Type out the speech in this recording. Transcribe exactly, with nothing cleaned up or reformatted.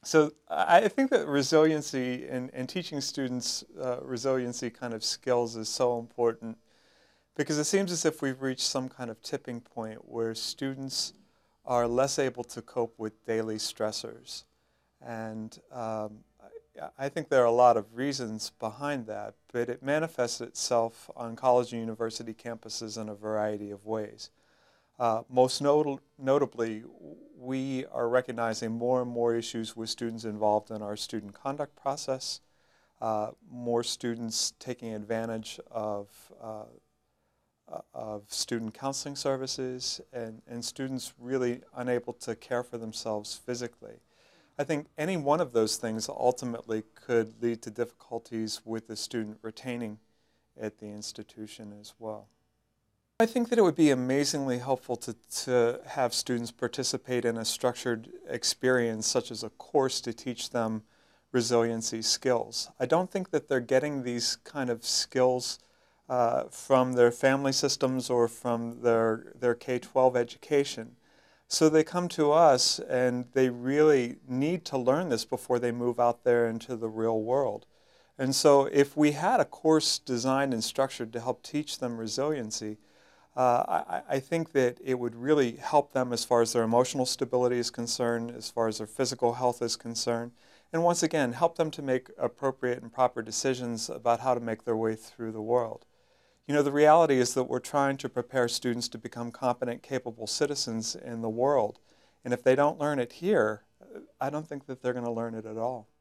So I I think that resiliency and, and teaching students uh, resiliency kind of skills is so important because it seems as if we've reached some kind of tipping point where students are less able to cope with daily stressors. And um, I, I think there are a lot of reasons behind that, but it manifests itself on college and university campuses in a variety of ways. Uh, most not notably, we are recognizing more and more issues with students involved in our student conduct process, uh, more students taking advantage of, uh, uh, of student counseling services, and, and students really unable to care for themselves physically. I think any one of those things ultimately could lead to difficulties with the student retaining at the institution as well. I think that it would be amazingly helpful to, to have students participate in a structured experience such as a course to teach them resiliency skills. I don't think that they're getting these kind of skills uh, from their family systems or from their, their K twelve education. So they come to us and they really need to learn this before they move out there into the real world. And so if we had a course designed and structured to help teach them resiliency, Uh, I, I think that it would really help them as far as their emotional stability is concerned, as far as their physical health is concerned, and once again, help them to make appropriate and proper decisions about how to make their way through the world. You know, the reality is that we're trying to prepare students to become competent, capable citizens in the world, and if they don't learn it here, I don't think that they're going to learn it at all.